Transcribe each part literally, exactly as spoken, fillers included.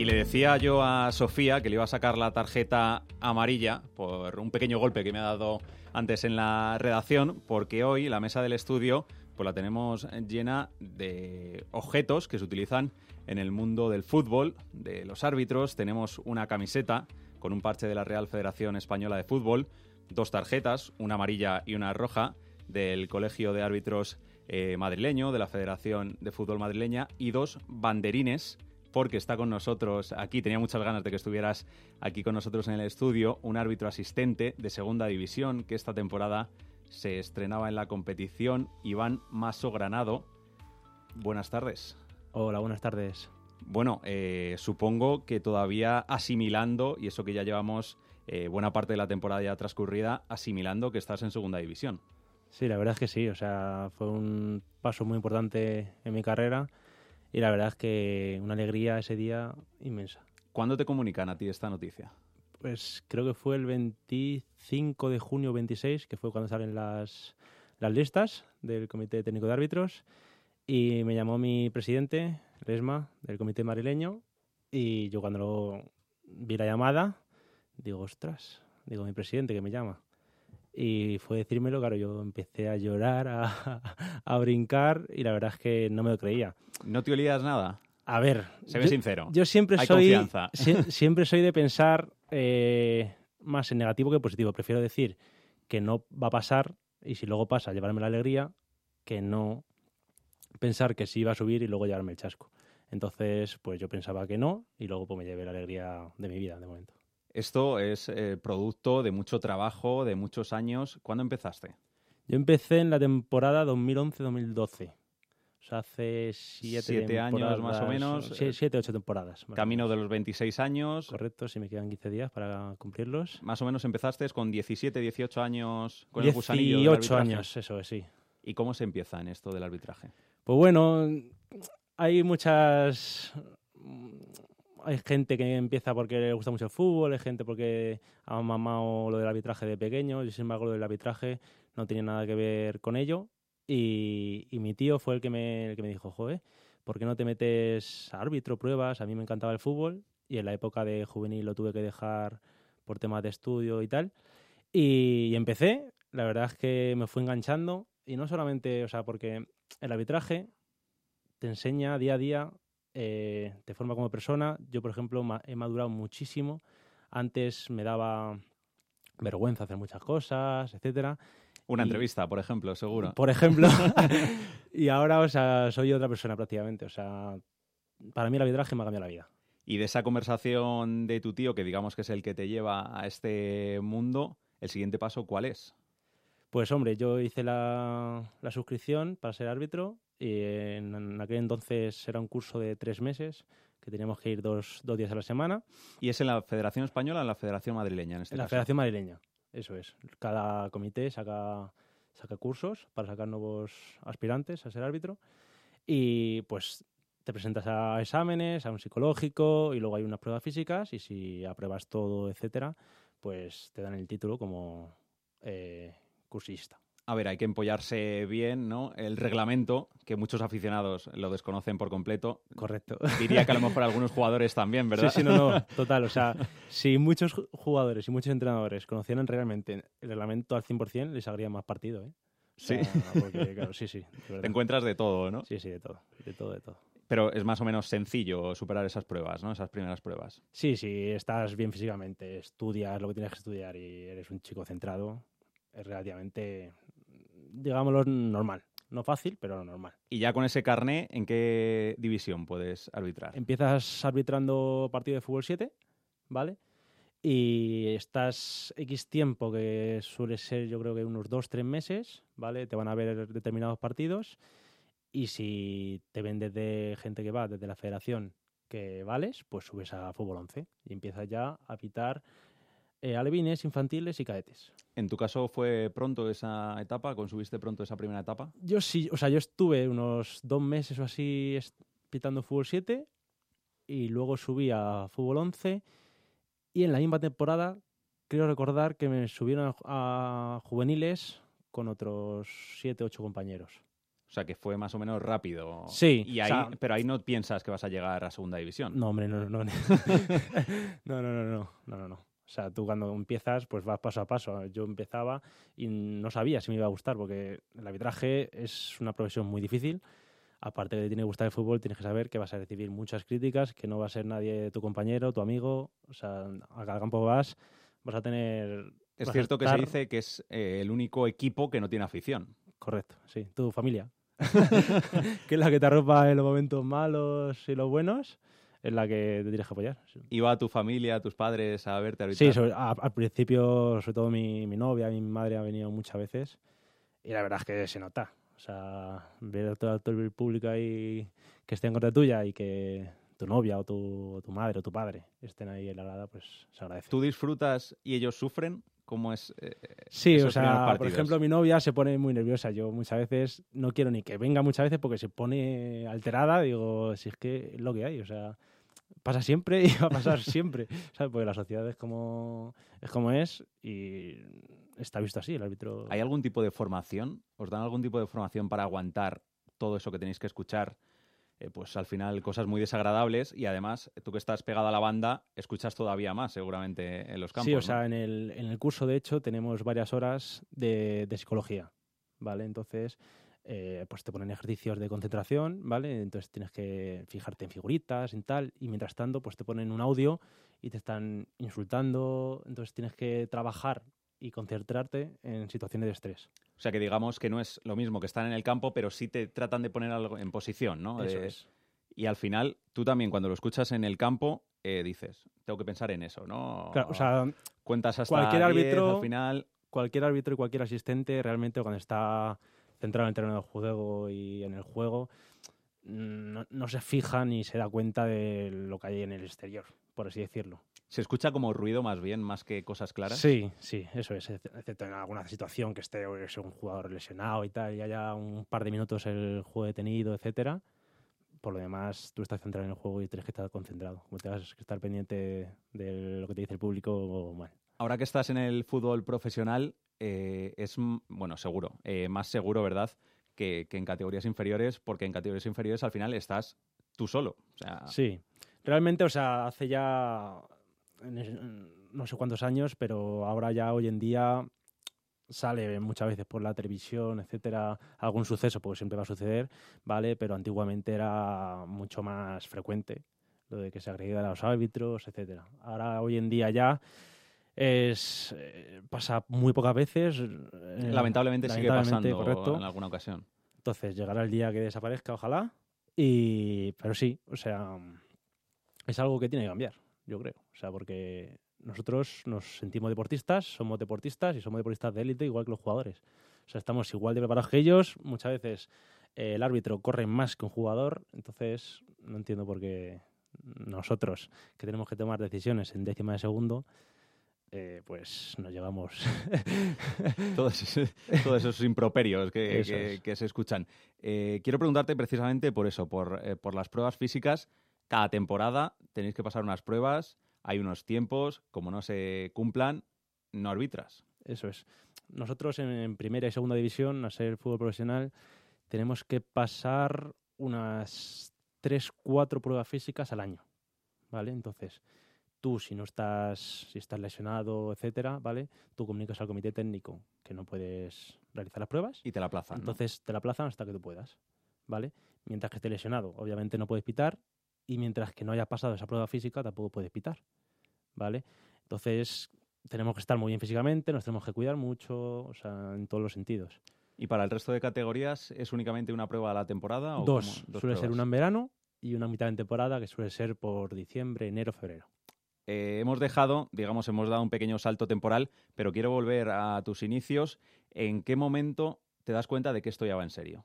Le decía yo a Sofía que le iba a sacar la tarjeta amarilla por un pequeño golpe que me ha dado antes en la redacción, porque hoy la mesa del estudio pues la tenemos llena de objetos que se utilizan en el mundo del fútbol, de los árbitros. Tenemos una camiseta con un parche de la Real Federación Española de Fútbol, dos tarjetas, una amarilla y una roja, del Colegio de Árbitros eh, madrileño, de la Federación de Fútbol madrileña, y dos banderines, porque está con nosotros aquí, tenía muchas ganas de que estuvieras aquí con nosotros en el estudio, un árbitro asistente de Segunda División que esta temporada se estrenaba en la competición, Iván Maso Granado. Buenas tardes. Hola, buenas tardes. Bueno, eh, supongo que todavía asimilando, y eso que ya llevamos eh, buena parte de la temporada ya transcurrida, asimilando que estás en Segunda División. Sí, la verdad es que sí, o sea, fue un paso muy importante en mi carrera. Y la verdad es que una alegría ese día inmensa. ¿Cuándo te comunican a ti esta noticia? Pues creo que fue el veinticinco de junio, veintiséis, que fue cuando salen las, las listas del Comité Técnico de Árbitros. Y me llamó mi presidente, Resma, del Comité Madrileño. Y yo cuando lo vi la llamada, digo, ostras, digo, mi presidente que me llama. Y fue decírmelo, claro, yo empecé a llorar, a, a brincar, y la verdad es que no me lo creía. ¿No te olías nada? A ver, se ve yo, sincero. Yo siempre Hay soy confianza. Si, siempre soy de pensar eh, más en negativo que en positivo. Prefiero decir que no va a pasar, y si luego pasa, llevarme la alegría, que no pensar que sí va a subir y luego llevarme el chasco. Entonces, pues yo pensaba que no, y luego pues me llevé la alegría de mi vida de momento. Esto es eh, producto de mucho trabajo, de muchos años. ¿Cuándo empezaste? Yo empecé en la temporada dos mil once dos mil doce. O sea, hace siete, siete años más o menos. Sí, siete, ocho temporadas. Camino de los veintiséis años. Correcto, sí, me quedan quince días para cumplirlos. Más o menos empezaste con diecisiete, dieciocho años con el gusanillo del dieciocho arbitraje. años, eso es, sí. ¿Y cómo se empieza en esto del arbitraje? Pues bueno, hay muchas... Hay gente que empieza porque le gusta mucho el fútbol, hay gente porque ha mamado lo del arbitraje de pequeño. Yo, sin embargo, lo del arbitraje no tenía nada que ver con ello. Y, y mi tío fue el que me, el que me dijo, joder, ¿por qué no te metes a árbitro, pruebas? A mí me encantaba el fútbol y en la época de juvenil lo tuve que dejar por temas de estudio y tal. Y, y empecé, la verdad es que me fui enganchando, y no solamente, o sea, porque el arbitraje te enseña día a día, eh, te forma como persona. Yo, por ejemplo, ma- he madurado muchísimo. Antes me daba vergüenza hacer muchas cosas, etcétera. Una Y, entrevista, por ejemplo, seguro. Por ejemplo. Y ahora, o sea, soy otra persona prácticamente. O sea, para mí el arbitraje me ha cambiado la vida. Y de esa conversación de tu tío, que digamos que es el que te lleva a este mundo, ¿el siguiente paso cuál es? Pues hombre, yo hice la, la suscripción para ser árbitro, y en, en aquel entonces era un curso de tres meses que teníamos que ir dos, dos días a la semana. ¿Y es en la Federación Española o en la Federación Madrileña en este En la caso? Federación Madrileña, eso es. Cada comité saca, saca cursos para sacar nuevos aspirantes a ser árbitro, y pues te presentas a exámenes, a un psicológico, y luego hay unas pruebas físicas, y si apruebas todo, etcétera, pues te dan el título como eh, cursista. A ver, hay que empollarse bien, ¿no? El reglamento, que muchos aficionados lo desconocen por completo. Correcto. Diría que a lo mejor algunos jugadores también, ¿verdad? Sí, sí, no, no, total. O sea, si muchos jugadores y muchos entrenadores conocieran realmente el reglamento al cien por ciento, les haría más partido, ¿eh? O sea, Sí. Porque, claro, sí, sí. Te encuentras de todo, ¿no? Sí, sí, de todo. De todo, de todo. Pero es más o menos sencillo superar esas pruebas, ¿no? Esas primeras pruebas. Sí, sí, estás bien físicamente, estudias lo que tienes que estudiar y eres un chico centrado, es relativamente, digámoslo, normal. No fácil, pero normal. Y ya con ese carné, ¿en qué división puedes arbitrar? Empiezas arbitrando partido de fútbol siete, ¿vale? Y estás X tiempo, que suele ser yo creo que unos dos, tres meses, ¿vale? Te van a ver determinados partidos, y si te ven desde gente que va desde la federación que vales, pues subes a fútbol once y empiezas ya a pitar eh, alevines, infantiles y cadetes. ¿En tu caso fue pronto esa etapa? ¿Consumiste pronto esa primera etapa? Yo sí, o sea, yo estuve unos dos meses o así pitando fútbol siete, y luego subí a fútbol once, y en la misma temporada creo recordar que me subieron a, a juveniles con otros siete, ocho compañeros. O O sea, que fue más o menos rápido. Sí. Y ahí, o sea, pero ahí no piensas que vas a llegar a segunda división. No, hombre, no, no. no, no, no, no, no, no, no. O sea, tú cuando empiezas, pues vas paso a paso. Yo empezaba y no sabía si me iba a gustar, porque el arbitraje es una profesión muy difícil. Aparte de que te tiene que gustar el fútbol, tienes que saber que vas a recibir muchas críticas, que no va a ser nadie tu compañero, tu amigo. O sea, a cada campo vas, vas a tener... Es vas a cierto que estar- se dice que es eh, el único equipo que no tiene afición. Correcto, sí. Tu familia. Que es la que te arropa en los momentos malos y los buenos, es la que te tienes que apoyar. Sí. ¿Iba tu familia, tus padres a verte arbitrar? Sí, sobre- a- al principio, sobre todo mi, mi novia, mi madre ha venido muchas veces y la verdad es que se nota. O sea, ver a todo, todo el público ahí que esté en contra tuya y que tu novia o tu, o tu madre o tu padre estén ahí en la grada, pues se agradece. ¿Tú disfrutas y ellos sufren? ¿Cómo es eh, Sí, esos o sea, primeros por partidos? ejemplo, mi novia se pone muy nerviosa. Yo muchas veces no quiero ni que venga muchas veces porque se pone alterada. Digo, si es que es lo que hay, o sea, pasa siempre y va a pasar siempre, ¿sabes? Porque la sociedad es como, es como es y está visto así, el árbitro... ¿Hay algún tipo de formación? ¿Os dan algún tipo de formación para aguantar todo eso que tenéis que escuchar? Eh, pues al final cosas muy desagradables y además tú que estás pegado a la banda escuchas todavía más seguramente en los campos. Sí, o ¿no? sea, en el, en el curso, de hecho, tenemos varias horas de, de psicología, ¿vale? Entonces, eh, pues te ponen ejercicios de concentración, ¿vale? Entonces tienes que fijarte en figuritas y tal, y mientras tanto, pues te ponen un audio y te están insultando, entonces tienes que trabajar y concentrarte en situaciones de estrés. O sea que digamos que no es lo mismo que estar en el campo, pero sí te tratan de poner algo en posición, ¿no? Eso Eh, es. Y al final, tú también cuando lo escuchas en el campo, eh, dices, tengo que pensar en eso, ¿no? Claro, o sea, Cuentas hasta cualquier diez, árbitro- al final... cualquier árbitro y cualquier asistente realmente cuando está centrado en el terreno de juego y en el juego no, no se fija ni se da cuenta de lo que hay en el exterior, por así decirlo. ¿Se escucha como ruido más bien, más que cosas claras? Sí, sí, eso es, excepto en alguna situación que esté pues, un jugador lesionado y tal, y haya un par de minutos el juego detenido, etcétera. Por lo demás, tú estás centrado en el juego y tienes que estar concentrado. Como tengas que estar pendiente de lo que te dice el público, bueno. Ahora que estás en el fútbol profesional, eh, es, m- bueno, seguro, eh, más seguro, ¿verdad?, que, que en categorías inferiores, porque en categorías inferiores al final estás tú solo. O sea, Sí, realmente, o sea, hace ya en es- en no sé cuántos años, pero ahora ya hoy en día sale muchas veces por la televisión, etcétera, algún suceso, porque siempre va a suceder, ¿vale? Pero antiguamente era mucho más frecuente lo de que se agredieran a los árbitros, etcétera. Ahora, hoy en día ya es eh, pasa muy pocas veces. eh, lamentablemente sigue lamentablemente, pasando correcto. en alguna ocasión. Entonces llegará el día que desaparezca, ojalá. Y, pero sí, o sea, es algo que tiene que cambiar, yo creo. O sea, porque nosotros nos sentimos deportistas, somos deportistas y somos deportistas de élite igual que los jugadores. O sea, estamos igual de preparados que ellos. Muchas veces eh, el árbitro corre más que un jugador. Entonces, no entiendo por qué nosotros, que tenemos que tomar decisiones en décima de segundo, eh, pues nos llevamos... Todos, esos- todos esos improperios que, Eso que- es. que se escuchan. Eh, quiero preguntarte precisamente por eso, por, eh, por las pruebas físicas. Cada temporada tenéis que pasar unas pruebas, hay unos tiempos, como no se cumplan, no arbitras. Eso es. Nosotros en, en primera y segunda división, a ser fútbol profesional, tenemos que pasar unas tres, cuatro pruebas físicas al año, ¿vale? Entonces, tú si no estás, si estás lesionado, etcétera, ¿vale? Tú comunicas al comité técnico que no puedes realizar las pruebas, Y te la aplazan, ¿no? entonces te la aplazan hasta que tú puedas, ¿vale? Mientras que estés lesionado, obviamente no puedes pitar, y mientras que no hayas pasado esa prueba física, tampoco puedes pitar, ¿vale? Entonces, tenemos que estar muy bien físicamente, nos tenemos que cuidar mucho, o sea, en todos los sentidos. ¿Y para el resto de categorías es únicamente una prueba a la temporada? ¿O Dos, cómo? Dos suele ser pruebas. una en verano y una a mitad de temporada, que suele ser por diciembre, enero, febrero. Eh, hemos dejado, digamos, hemos dado un pequeño salto temporal, pero quiero volver a tus inicios. ¿En qué momento te das cuenta de que esto ya va en serio?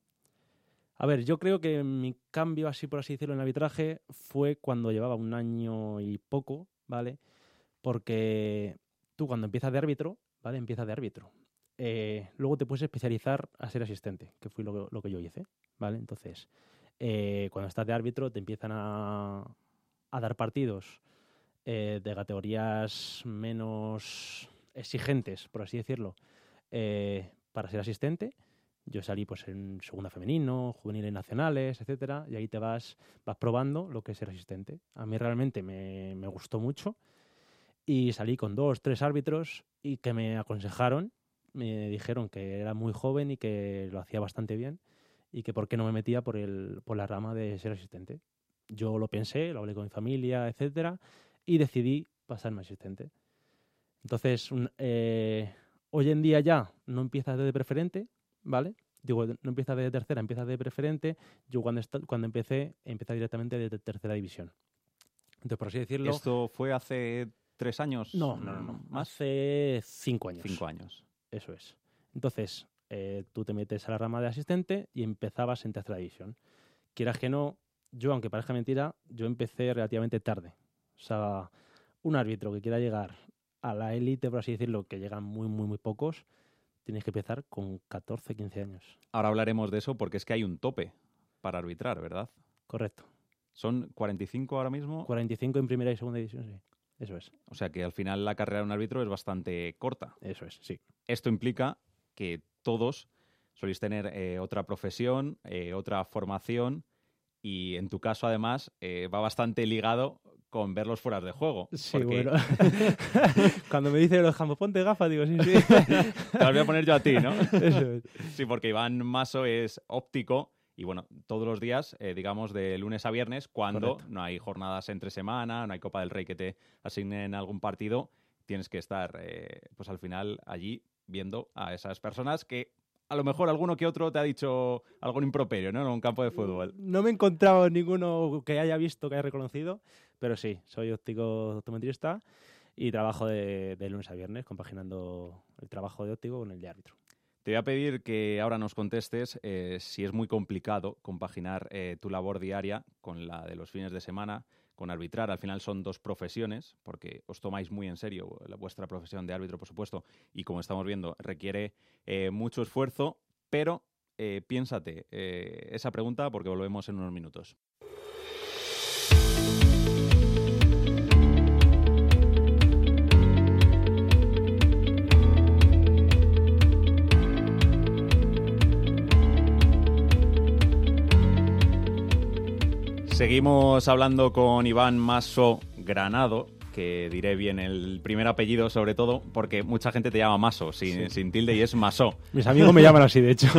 A ver, yo creo que mi cambio, así por así decirlo, en el arbitraje fue cuando llevaba un año y poco, ¿vale? Porque tú cuando empiezas de árbitro, ¿vale? Empiezas de árbitro. Eh, luego te puedes especializar a ser asistente, que fue lo que, lo que yo hice, ¿vale? Entonces, eh, cuando estás de árbitro te empiezan a, a dar partidos eh, de categorías menos exigentes, por así decirlo, eh, para ser asistente. Yo salí pues en segunda femenino, juveniles nacionales, etcétera, y ahí te vas, vas probando lo que es ser asistente. A mí realmente me, me gustó mucho y salí con dos, tres árbitros y que me aconsejaron, me dijeron que era muy joven y que lo hacía bastante bien y que por qué no me metía por, el, por la rama de ser asistente. Yo lo pensé, lo hablé con mi familia, etcétera, y decidí pasarme asistente. Entonces, un, eh, hoy en día ya no empiezas desde preferente, ¿vale? Digo, no empiezas desde tercera, empiezas desde preferente. Yo cuando, est- cuando empecé, empecé directamente desde tercera división. Entonces, por así decirlo... ¿Esto fue hace tres años? No, no, no, no. ¿Más? Hace cinco años. Cinco años. Eso es. Entonces, eh, tú te metes a la rama de asistente y empezabas en tercera división. Quieras que no, yo, aunque parezca mentira, yo empecé relativamente tarde. O sea, un árbitro que quiera llegar a la élite, por así decirlo, que llegan muy, muy, muy pocos, tienes que empezar con catorce, quince años. Ahora hablaremos de eso porque es que hay un tope para arbitrar, ¿verdad? Correcto. ¿Son cuarenta y cinco ahora mismo? cuarenta y cinco en primera y segunda división, sí. Eso es. O sea que al final la carrera de un árbitro es bastante corta. Eso es, sí. Esto implica que todos soléis tener eh, otra profesión, eh, otra formación y en tu caso además eh, va bastante ligado con ver los fueras de juego. Sí, porque... bueno. Cuando me dicen los campos, ponte gafas, digo, sí, sí. Te las voy a poner yo a ti, ¿no? Eso es. Sí, porque Iván Maso es óptico y bueno, todos los días, eh, digamos, de lunes a viernes, cuando Correcto. no hay jornadas entre semana, no hay Copa del Rey que te asignen algún partido, tienes que estar, eh, pues al final, allí viendo a esas personas que a lo mejor alguno que otro te ha dicho algún improperio, ¿no? En un campo de fútbol. No me he encontrado ninguno que haya visto, que haya reconocido, pero sí, soy óptico optometrista y trabajo de, de lunes a viernes, compaginando el trabajo de óptico con el de árbitro. Te voy a pedir que ahora nos contestes eh, si es muy complicado compaginar eh, tu labor diaria con la de los fines de semana, con arbitrar. Al final son dos profesiones, porque os tomáis muy en serio la, vuestra profesión de árbitro, por supuesto, y como estamos viendo, requiere eh, mucho esfuerzo, pero eh, piénsate eh, esa pregunta porque volvemos en unos minutos. Seguimos hablando con Iván Maso Granado, que diré bien el primer apellido sobre todo, porque mucha gente te llama Maso, sin, Sí. sin tilde, y es Maso. Mis amigos me llaman así, de hecho.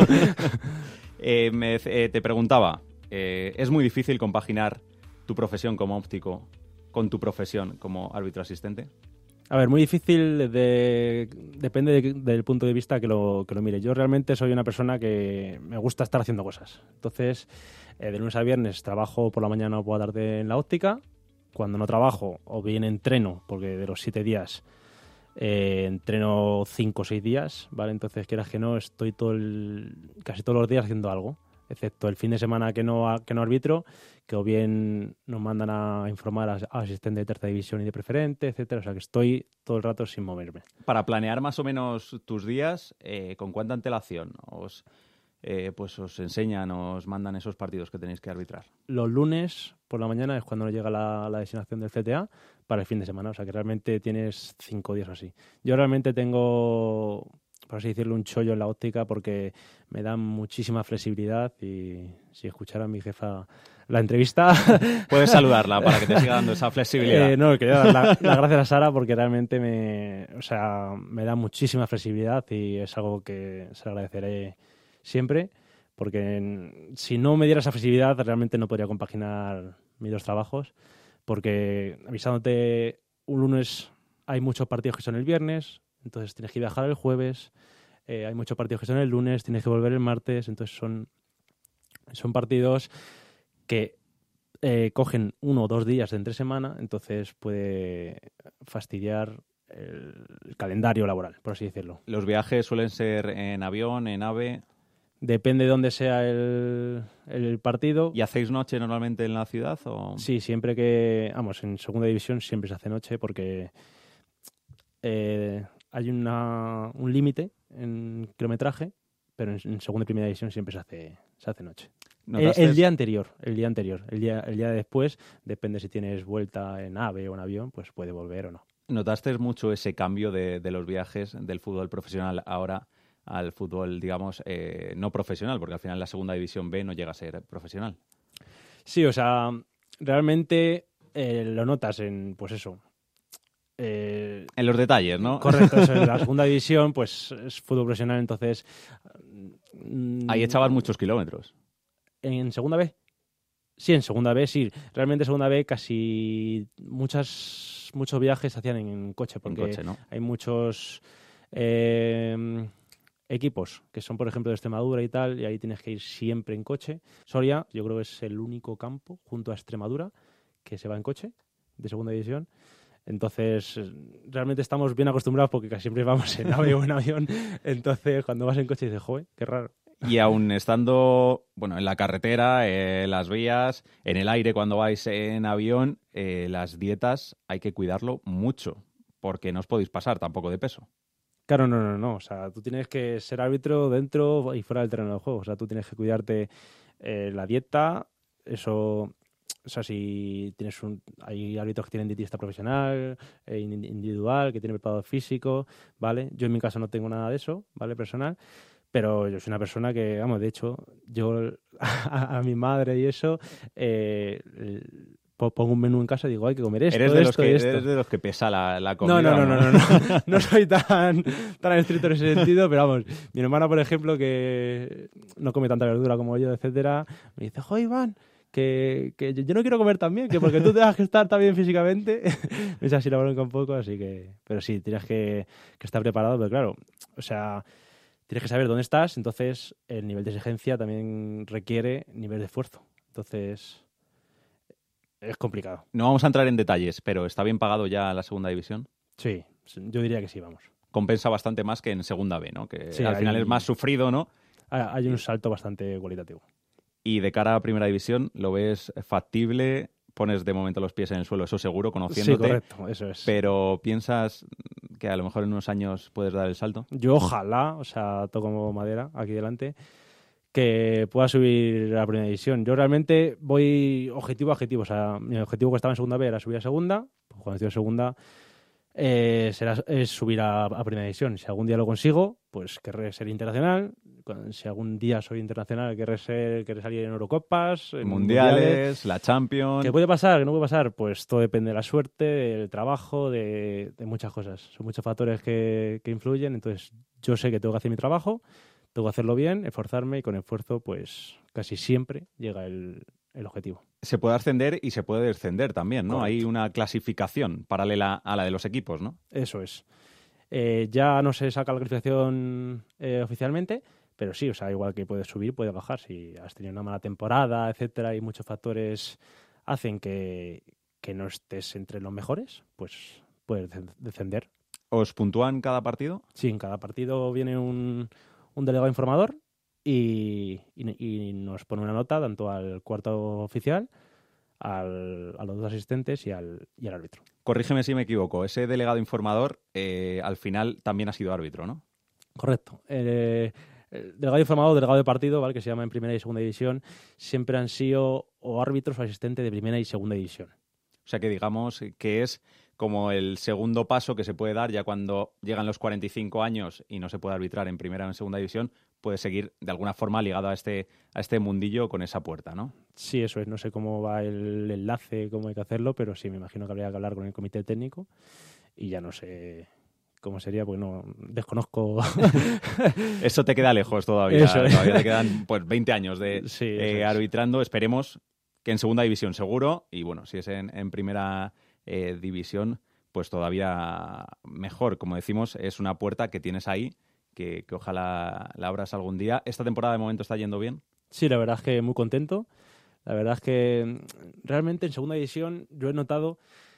eh, me, eh, te preguntaba, eh, ¿es muy difícil compaginar tu profesión como óptico con tu profesión como árbitro asistente? A ver, muy difícil, de, depende de, del punto de vista que lo, que lo mire. Yo realmente soy una persona que me gusta estar haciendo cosas. Entonces, eh, de lunes a viernes trabajo por la mañana o por la tarde en la óptica. Cuando no trabajo, o bien entreno, porque de los siete días eh, entreno cinco o seis días, ¿vale? Entonces, quieras que no, estoy todo el, casi todos los días haciendo algo, excepto el fin de semana que no, que no arbitro, que o bien nos mandan a informar a, a asistente de tercera división y de preferente, etcétera. O sea que estoy todo el rato sin moverme. Para planear más o menos tus días, eh, ¿con cuánta antelación os, eh, pues os enseñan, os mandan esos partidos que tenéis que arbitrar? Los lunes por la mañana es cuando nos llega la, la designación del C T A para el fin de semana. O sea que realmente tienes cinco días así. Yo realmente tengo, por así decirlo, un chollo en la óptica porque me da muchísima flexibilidad y si escuchara a mi jefa la entrevista... Puedes saludarla para que te siga dando esa flexibilidad. Eh, no, quería dar las la gracias a Sara porque realmente me, o sea, me da muchísima flexibilidad y es algo que se le agradeceré siempre porque en, si no me diera esa flexibilidad realmente no podría compaginar mis dos trabajos porque avisándote un lunes hay muchos partidos que son el viernes, entonces tienes que viajar el jueves, eh, hay muchos partidos que son el lunes, tienes que volver el martes, entonces son, son partidos que eh, cogen uno o dos días de entre semana, entonces puede fastidiar el, el calendario laboral, por así decirlo. ¿Los viajes suelen ser en avión, en AVE? Depende de dónde sea el, el partido. ¿Y hacéis noche normalmente en la ciudad? O... Sí, siempre que... Vamos, en segunda división siempre se hace noche porque eh, hay una, un límite en kilometraje, pero en, en segunda y primera división siempre se hace, se hace noche. El, el día anterior, el día anterior. El día, el día después, depende si tienes vuelta en AVE o en avión, pues puede volver o no. ¿Notaste mucho ese cambio de, de los viajes del fútbol profesional ahora al fútbol, digamos, eh, no profesional, porque al final la segunda división B no llega a ser profesional. Sí, o sea, realmente eh, lo notas en, pues eso. Eh, en los detalles, ¿no? Correcto, eso, en la segunda división, pues es fútbol profesional, entonces... Mm, Ahí echabas muchos kilómetros. ¿En segunda B? Sí, en segunda B, sí. Realmente en segunda B casi muchas, muchos viajes se hacían en coche, porque En coche, ¿no? hay muchos... Eh, equipos que son, por ejemplo, de Extremadura y tal, y ahí tienes que ir siempre en coche. Soria, yo creo que es el único campo junto a Extremadura que se va en coche de segunda división. Entonces, realmente estamos bien acostumbrados porque casi siempre vamos en AVE o en avión. Entonces, cuando vas en coche dices, joder, qué raro. Y aún estando, bueno, en la carretera, en las vías, en el aire cuando vais en avión, eh, las dietas hay que cuidarlo mucho, porque no os podéis pasar tampoco de peso. Claro, no, no, no. O sea, tú tienes que ser árbitro dentro y fuera del terreno de juego. O sea, tú tienes que cuidarte eh, la dieta, eso... O sea, si tienes un... Hay árbitros que tienen dietista profesional, eh, individual, que tienen preparado físico, ¿vale? Yo en mi caso no tengo nada de eso, ¿vale? Personal. Pero yo soy una persona que, vamos, de hecho, yo a, a mi madre y eso... Eh, pongo un menú en casa y digo, hay que comer esto, eres de esto los que, y esto. Eres de los que pesa la, la comida. No, no, no, no, no, no, no soy tan, tan estricto en ese sentido, pero vamos, mi hermana, por ejemplo, que no come tanta verdura como yo, etcétera, me dice, joder, Iván, que, que yo no quiero comer tan bien, que porque tú tengas que estar tan bien físicamente, me dice así la bronca un poco, así que, pero sí, tienes que, que estar preparado, pero claro, o sea, tienes que saber dónde estás, entonces el nivel de exigencia también requiere nivel de esfuerzo, entonces... Es complicado. No vamos a entrar en detalles, pero ¿está bien pagado ya la segunda división? Sí, yo diría que sí, vamos. Compensa bastante más que en segunda B, ¿no? Que sí, al hay, final es más sufrido, ¿no? Hay un salto bastante cualitativo. Y de cara a primera división, ¿lo ves factible? Pones de momento los pies en el suelo, eso seguro, conociéndote. Sí, correcto, eso es. Pero ¿piensas que a lo mejor en unos años puedes dar el salto? Yo ojalá, o sea, toco madera aquí delante, que pueda subir a la primera división. Yo realmente voy objetivo a objetivo. O sea, mi objetivo que estaba en segunda B era subir a segunda. Pues cuando estoy en segunda eh, será, es subir a, a primera división. Si algún día lo consigo, pues querré ser internacional. Si algún día soy internacional, querré, ser, querré salir en Eurocopas, en mundiales, mundiales, la Champions... ¿Qué puede pasar? ¿Qué no puede pasar? Pues todo depende de la suerte, del trabajo, de, de muchas cosas. Son muchos factores que, que influyen. Entonces, yo sé que tengo que hacer mi trabajo, tengo que hacerlo bien, esforzarme y con esfuerzo, pues casi siempre llega el, el objetivo. Se puede ascender y se puede descender también, ¿no? Correcto. Hay una clasificación paralela a la de los equipos, ¿no? Eso es. Eh, ya no se saca la clasificación eh, oficialmente, pero sí, o sea, igual que puedes subir, puedes bajar. Si has tenido una mala temporada, etcétera, y muchos factores hacen que, que no estés entre los mejores, pues puedes descender. ¿Os puntúan cada partido? Sí, en cada partido viene un, un delegado informador y, y, y nos pone una nota tanto al cuarto oficial, al, a los dos asistentes y al, y al árbitro. Corrígeme si me equivoco, ese delegado informador eh, al final también ha sido árbitro, ¿no? Correcto. Eh, el delegado informador o delegado de partido, ¿vale?, que se llama en primera y segunda división, siempre han sido o árbitros o asistentes de primera y segunda división. O sea que digamos que es como el segundo paso que se puede dar ya cuando llegan los cuarenta y cinco años y no se puede arbitrar en primera o en segunda división, puede seguir de alguna forma ligado a este, a este mundillo con esa puerta, ¿no? Sí, eso es. No sé cómo va el enlace, cómo hay que hacerlo, pero sí, me imagino que habría que hablar con el comité técnico y ya no sé cómo sería, porque no desconozco. Eso te queda lejos todavía. Eso es. Todavía te quedan pues veinte años de sí, eh, arbitrando. Esperemos que en segunda división seguro y bueno, si es en, en primera eh, división, pues todavía mejor. Como decimos, es una puerta que tienes ahí, que, que ojalá la abras algún día. ¿Esta temporada de momento está yendo bien? Sí, la verdad es que muy contento. La verdad es que realmente en segunda división yo he notado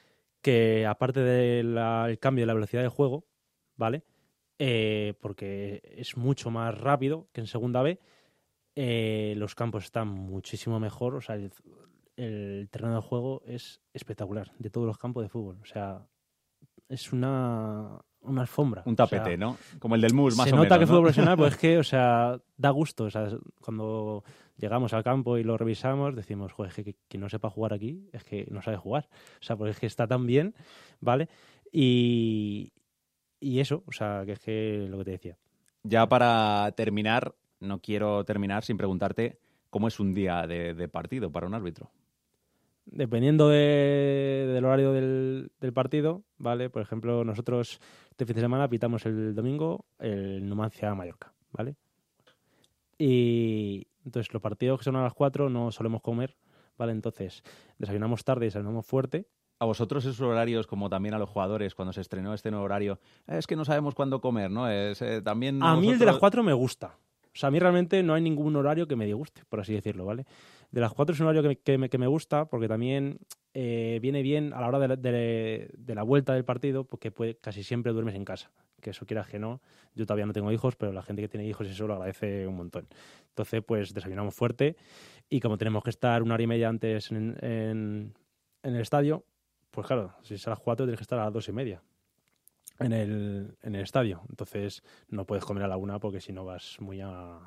que aparte del cambio de la velocidad de juego, ¿vale? Eh, porque es mucho más rápido que en segunda B, eh, los campos están muchísimo mejor, o sea, el, el terreno de juego es espectacular, de todos los campos de fútbol, o sea, es una, una alfombra. Un tapete, o sea, ¿no? Como el del mus, más o se menos. nota que ¿no? fútbol profesional, pues es que, o sea, da gusto, o sea, cuando llegamos al campo y lo revisamos, decimos, joder, es que quien no sepa jugar aquí es que no sabe jugar, o sea, porque es que está tan bien, ¿vale? Y, y eso, o sea, que es que lo que te decía. Ya para terminar, no quiero terminar sin preguntarte cómo es un día de, de partido para un árbitro. Dependiendo de, del horario del, del partido, ¿vale? Por ejemplo, nosotros este fin de semana pitamos el domingo el Numancia-Mallorca, ¿vale? Y entonces los partidos que son a las cuatro no solemos comer, ¿vale? Entonces desayunamos tarde y desayunamos fuerte. A vosotros esos horarios, como también a los jugadores, cuando se estrenó este nuevo horario, es que no sabemos cuándo comer, ¿no? Es, eh, también a vosotros... mí el de las cuatro me gusta. O sea, a mí realmente no hay ningún horario que me disguste, por así decirlo, ¿vale? De las cuatro es un horario que me, que me, que me gusta porque también eh, viene bien a la hora de la, de, de la vuelta del partido porque puede, casi siempre duermes en casa. Que eso quieras que no. Yo todavía no tengo hijos, pero la gente que tiene hijos eso lo agradece un montón. Entonces, pues desayunamos fuerte y como tenemos que estar una hora y media antes en, en, en el estadio, pues claro, si es a las cuatro tienes que estar a las dos y media. En el, en el estadio. Entonces no puedes comer a la una porque si no vas muy a...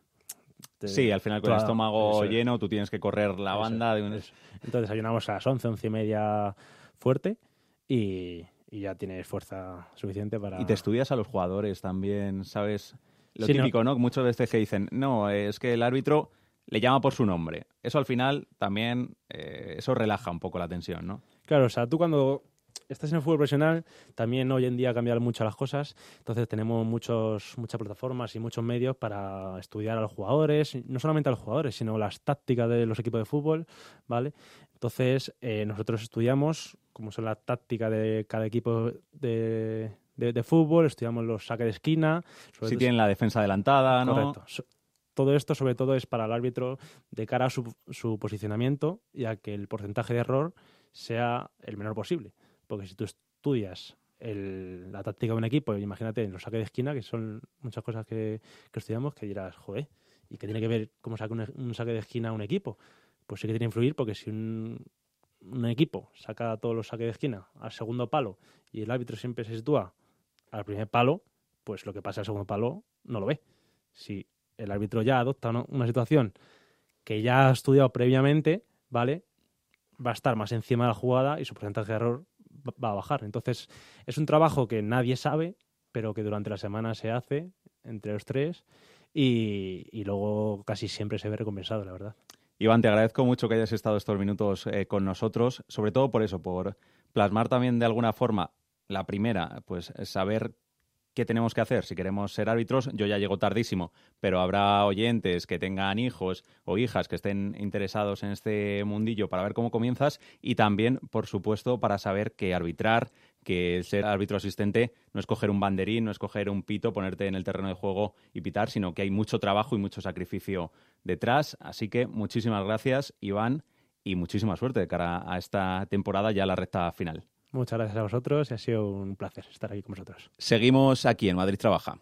Te, sí, al final con toda, el estómago lleno es. Tú tienes que correr la eso banda. Es, de un... Entonces desayunamos a las once, once y media fuerte y, y ya tienes fuerza suficiente para... Y te estudias a los jugadores también, ¿sabes? Lo sí, típico, ¿no? ¿no? Muchas veces que dicen, no, es que el árbitro le llama por su nombre. Eso al final también, eh, eso relaja un poco la tensión, ¿no? Claro, o sea, tú cuando... estás en el fútbol profesional, también hoy en día han cambiado mucho las cosas, entonces tenemos muchos, muchas plataformas y muchos medios para estudiar a los jugadores, no solamente a los jugadores, sino las tácticas de los equipos de fútbol, ¿vale? Entonces, eh, nosotros estudiamos cómo son las tácticas de cada equipo de, de, de fútbol, estudiamos los saques de esquina. Si tienen la defensa adelantada, ¿no? Correcto. Todo esto, sobre todo, es para el árbitro de cara a su, su posicionamiento y a que el porcentaje de error sea el menor posible. Porque si tú estudias el, la táctica de un equipo, imagínate en los saques de esquina, que son muchas cosas que, que estudiamos, que dirás, joder, ¿y qué tiene que ver cómo saca un, un saque de esquina a un equipo? Pues sí que tiene que influir, porque si un, un equipo saca todos los saques de esquina al segundo palo y el árbitro siempre se sitúa al primer palo, pues lo que pasa al segundo palo no lo ve. Si el árbitro ya adopta una, una situación que ya ha estudiado previamente, ¿vale?, va a estar más encima de la jugada y su porcentaje de error va a bajar. Entonces, es un trabajo que nadie sabe, pero que durante la semana se hace entre los tres y, y luego casi siempre se ve recompensado, la verdad. Iván, te agradezco mucho que hayas estado estos minutos eh, con nosotros, sobre todo por eso, por plasmar también de alguna forma, la primera, pues saber qué tenemos que hacer si queremos ser árbitros. Yo ya llego tardísimo, pero habrá oyentes que tengan hijos o hijas que estén interesados en este mundillo para ver cómo comienzas y también, por supuesto, para saber que arbitrar, que ser árbitro asistente no es coger un banderín, no es coger un pito, ponerte en el terreno de juego y pitar, sino que hay mucho trabajo y mucho sacrificio detrás. Así que muchísimas gracias, Iván, y muchísima suerte de cara a esta temporada, ya la recta final. Muchas gracias a vosotros y ha sido un placer estar aquí con vosotros. Seguimos aquí en Madrid Trabaja.